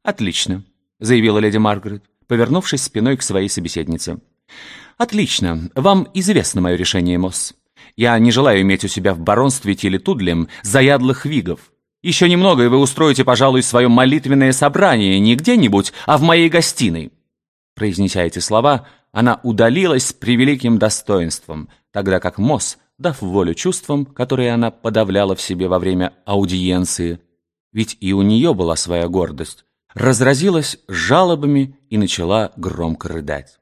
«Отлично», — заявила леди Маргарет, повернувшись спиной к своей собеседнице. «Отлично. Вам известно мое решение, Мосс. Я не желаю иметь у себя в баронстве Тилли-Тудлем заядлых вигов. Еще немного, и вы устроите, пожалуй, свое молитвенное собрание не где-нибудь, а в моей гостиной». Произнеся эти слова, она удалилась с превеликим достоинством, тогда как Мосс, дав волю чувствам, которые она подавляла в себе во время аудиенции, ведь и у нее была своя гордость, разразилась жалобами и начала громко рыдать.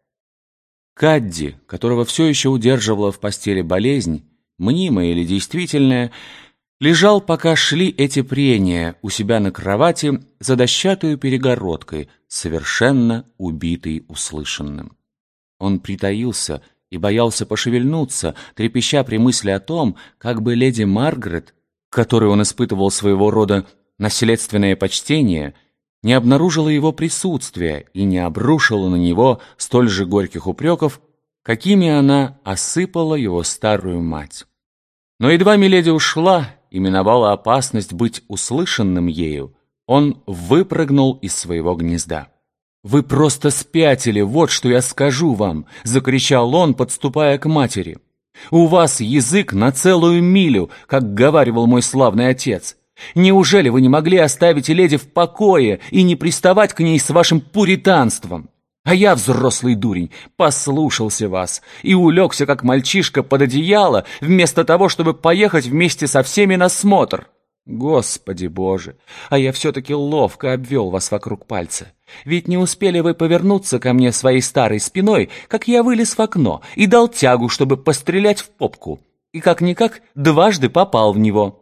Кадди, которого все еще удерживала в постели болезнь, мнимая или действительная, лежал, пока шли эти прения, у себя на кровати за дощатую перегородкой, совершенно убитый услышанным. Он притаился и боялся пошевельнуться, трепеща при мысли о том, как бы леди Маргарет, к которой он испытывал своего рода наследственное почтение, не обнаружила его присутствия и не обрушила на него столь же горьких упреков, какими она осыпала его старую мать. Но едва миледи ушла и миновала опасность быть услышанным ею, он выпрыгнул из своего гнезда. «Вы просто спятили, вот что я скажу вам!» — закричал он, подступая к матери. «У вас язык на целую милю, как говаривал мой славный отец. Неужели вы не могли оставить леди в покое и не приставать к ней с вашим пуританством? А я, взрослый дурень, послушался вас и улегся, как мальчишка, под одеяло, вместо того, чтобы поехать вместе со всеми на смотр. Господи Боже, а я все-таки ловко обвел вас вокруг пальца. Ведь не успели вы повернуться ко мне своей старой спиной, как я вылез в окно и дал тягу, чтобы пострелять в попку, и как-никак дважды попал в него.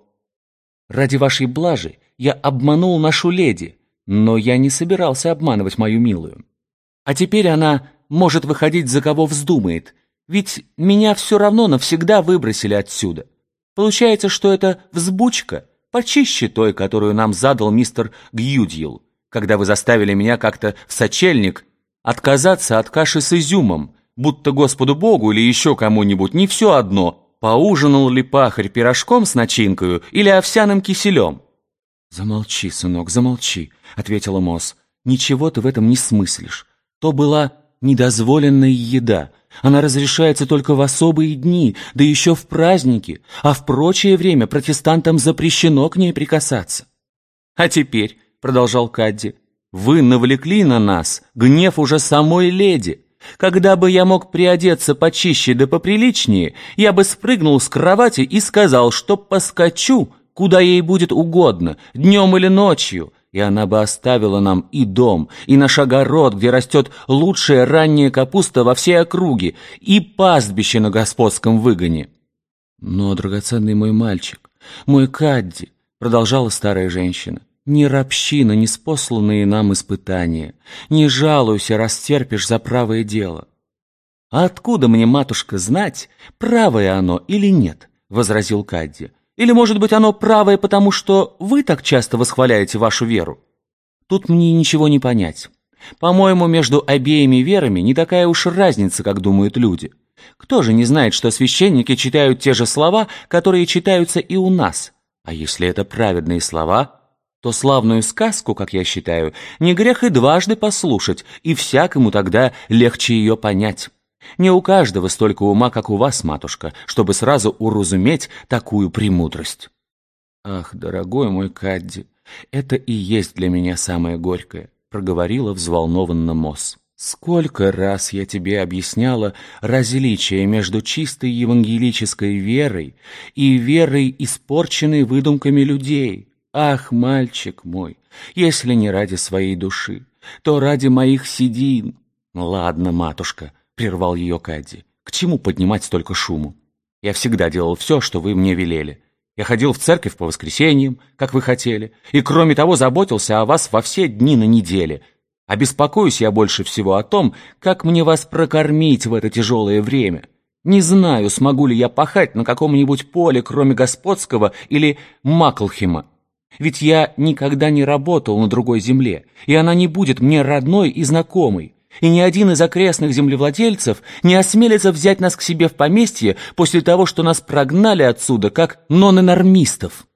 Ради вашей блажи я обманул нашу леди, но я не собирался обманывать мою милую. А теперь она может выходить за кого вздумает, ведь меня все равно навсегда выбросили отсюда. Получается, что это взбучка, почище той, которую нам задал мистер Гьюдьилл, когда вы заставили меня как-то в сочельник отказаться от каши с изюмом, будто Господу Богу или еще кому-нибудь не все одно, поужинал ли пахарь пирожком с начинкою или овсяным киселем. «Замолчи, сынок, замолчи», — ответила Мосс. «Ничего ты в этом не смыслишь. То была недозволенная еда. Она разрешается только в особые дни, да еще в праздники, а в прочее время протестантам запрещено к ней прикасаться». «А теперь», — продолжал Кадди, — «вы навлекли на нас гнев уже самой леди. Когда бы я мог приодеться почище да поприличнее, я бы спрыгнул с кровати и сказал, что поскочу, куда ей будет угодно, днем или ночью, и она бы оставила нам и дом, и наш огород, где растет лучшая ранняя капуста во всей округе, и пастбище на господском выгоне». «Но, драгоценный мой мальчик, мой Кадди», — продолжала старая женщина, — «не ропщи на неспосланные нам испытания, не жалуйся, растерпишь за правое дело». «А откуда мне, матушка, знать, правое оно или нет?» — возразил Кадди. «Или, может быть, оно правое, потому что вы так часто восхваляете вашу веру? Тут мне ничего не понять. По-моему, между обеими верами не такая уж разница, как думают люди. Кто же не знает, что священники читают те же слова, которые читаются и у нас? А если это праведные слова, то славную сказку, как я считаю, не грех и дважды послушать, и всякому тогда легче ее понять. Не у каждого столько ума, как у вас, матушка, чтобы сразу уразуметь такую премудрость». «Ах, дорогой мой Кадди, это и есть для меня самое горькое», — проговорила взволнованно Мосс. «Сколько раз я тебе объясняла различие между чистой евангелической верой и верой, испорченной выдумками людей. Ах, мальчик мой, если не ради своей души, то ради моих седин». «Ладно, матушка», — прервал ее Кадди, — «к чему поднимать столько шуму? Я всегда делал все, что вы мне велели. Я ходил в церковь по воскресеньям, как вы хотели, и, кроме того, заботился о вас во все дни на неделе. А беспокоюсь я больше всего о том, как мне вас прокормить в это тяжелое время. Не знаю, смогу ли я пахать на каком-нибудь поле, кроме господского или Маклхема. Ведь я никогда не работал на другой земле, и она не будет мне родной и знакомой. И ни один из окрестных землевладельцев не осмелится взять нас к себе в поместье после того, что нас прогнали отсюда, как ноненормистов.